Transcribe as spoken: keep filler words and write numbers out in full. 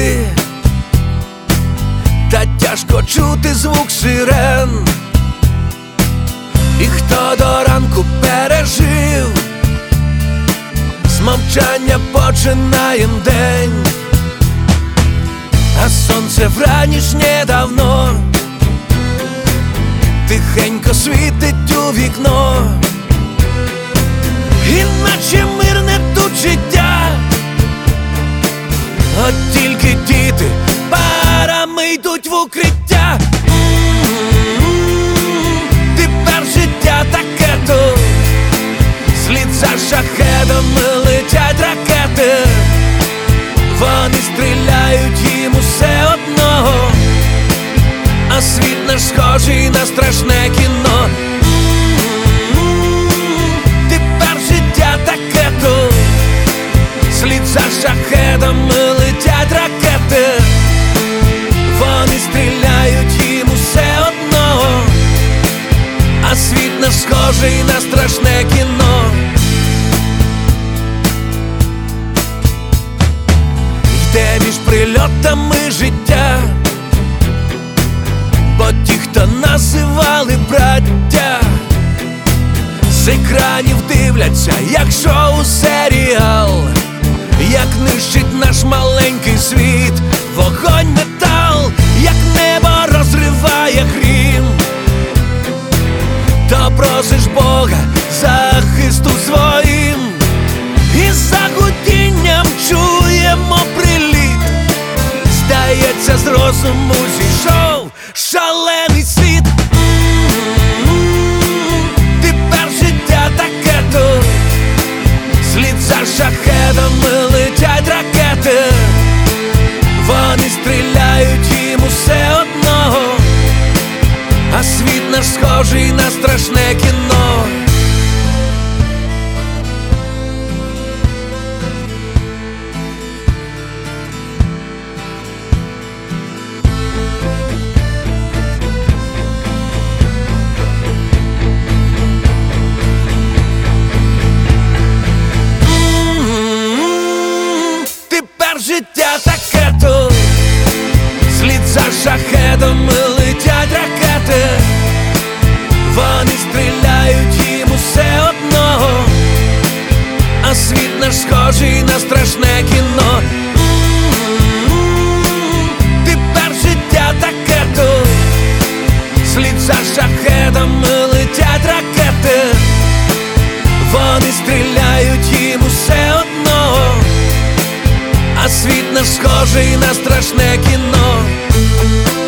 йти, та тяжко чути звук сирен. І хто до ранку пережив, з мовчання починаєм день. А сонце вранішнє давно тихенько світить у вікно, іначе мирне тут життя. От тільки діти парами йдуть в укриття. Тепер життя таке тут, слід за шахедами летять ракети. Вони стріляють, їм усе одно, а світ наш схожий на страшне кіно. Тепер життя таке тут, слід за шахедами летять ракети. Вони стріляють, їм усе одно, а світ наш схожий на страшне кіно. Йде між прильотами життя, бо ті, хто називали браття, з екранів дивляться, як шоу серіал, як нищить наш маленький світ вогонь, метал, як небо розриває грім. То просиш Бога захисту своїм, і за гудінням чуємо приліт. Здається, з розуму зійшов шалений світ. Тепер життя таке тут, слід за шахедами летять ракети. Вони стріляють, їм усе одно, а світ наш схожий на страшне кіно. Життя таке тут, слід за шахедами летять ракети. Вони стріляють, їм усе одно, а світ наш схожий на страшне кіно. Тепер життя таке тут, слід за шахедами летять ракети. Вони стріляють, їм усе одно, а світ наш схожий на страшне кіно.